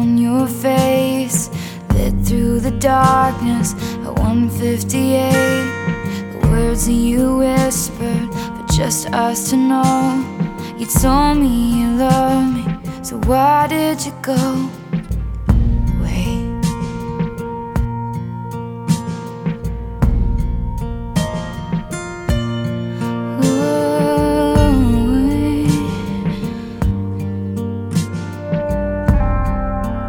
on your face, lit through the darkness at 1:58. The words that you whispered for just us to know. You told me you loved me, so why did you go?